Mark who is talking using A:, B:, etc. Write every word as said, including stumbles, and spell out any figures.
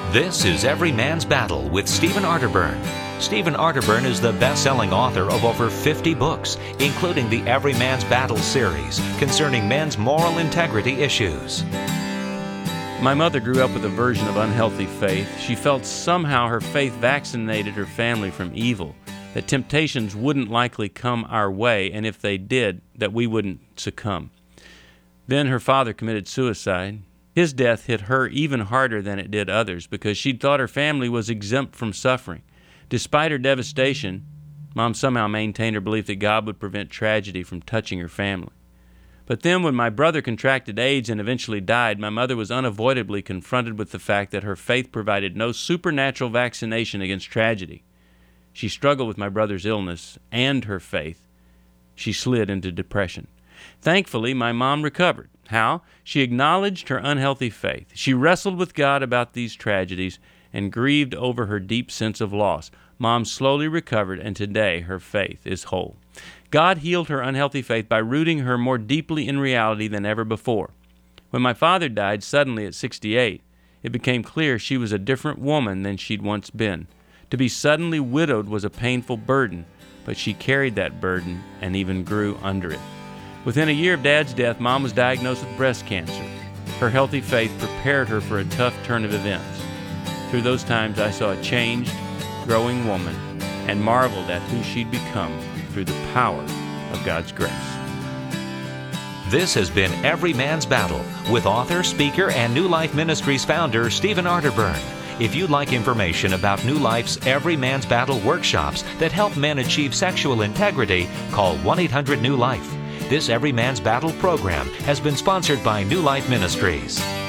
A: This is Every Man's Battle with Stephen Arterburn. Stephen Arterburn is the best-selling author of over fifty books, including the Every Man's Battle series concerning men's moral integrity issues.
B: My mother grew up with a version of unhealthy faith. She felt somehow her faith vaccinated her family from evil, that temptations wouldn't likely come our way, and if they did, that we wouldn't succumb. Then her father committed suicide. His death hit her even harder than it did others because she'd thought her family was exempt from suffering. Despite her devastation, Mom somehow maintained her belief that God would prevent tragedy from touching her family. But then when my brother contracted AIDS and eventually died, my mother was unavoidably confronted with the fact that her faith provided no supernatural vaccination against tragedy. She struggled with my brother's illness and her faith. She slid into depression. Thankfully, my mom recovered. How? She acknowledged her unhealthy faith. She wrestled with God about these tragedies and grieved over her deep sense of loss. Mom slowly recovered, and today her faith is whole. God healed her unhealthy faith by rooting her more deeply in reality than ever before. When my father died suddenly at sixty-eight, it became clear she was a different woman than she'd once been. To be suddenly widowed was a painful burden, but she carried that burden and even grew under it. Within a year of Dad's death, Mom was diagnosed with breast cancer. Her healthy faith prepared her for a tough turn of events. Through those times, I saw a changed, growing woman and marveled at who she'd become through the power of God's grace.
A: This has been Every Man's Battle with author, speaker, and New Life Ministries founder Stephen Arterburn. If you'd like information about New Life's Every Man's Battle workshops that help men achieve sexual integrity, call one eight hundred new life. This Every Man's Battle program has been sponsored by New Life Ministries.